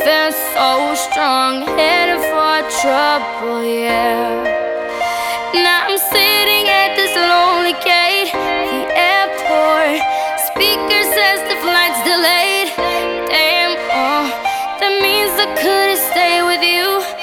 feeling so strong, headed for trouble, yeah. Now I'm sitting at this lonely gate, the airport. Speaker says the flight's delayed. Damn, that means I couldn't stay with you.